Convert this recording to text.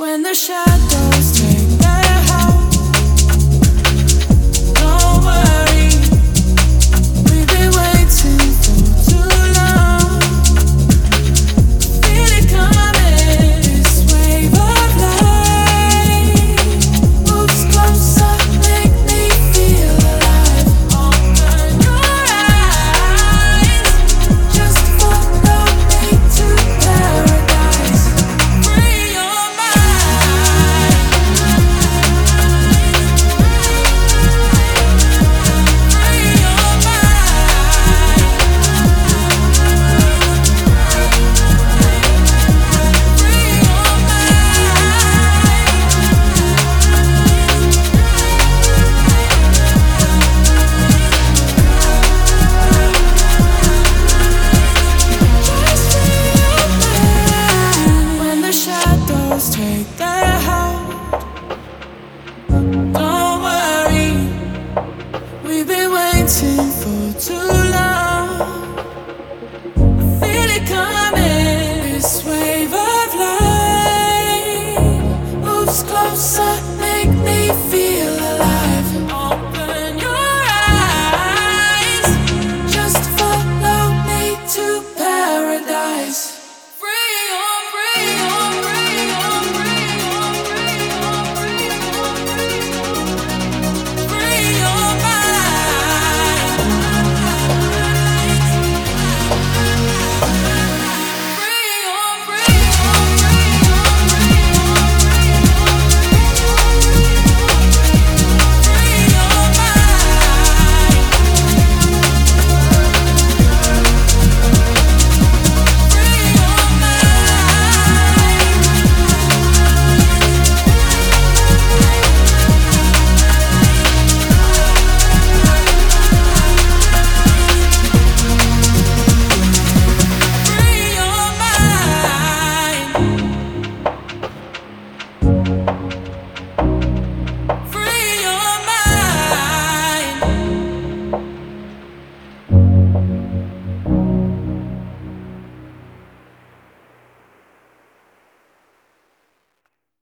When the shadows take their hold, don't worry, we've been waiting for too long. Feel it coming, this wave of light moves closer, make me feel alive. Open your eyes, just follow me to paradise. Free your mind. Free your mind. Free your mind. When the shadows take their hold, don't worry, we've been waiting for too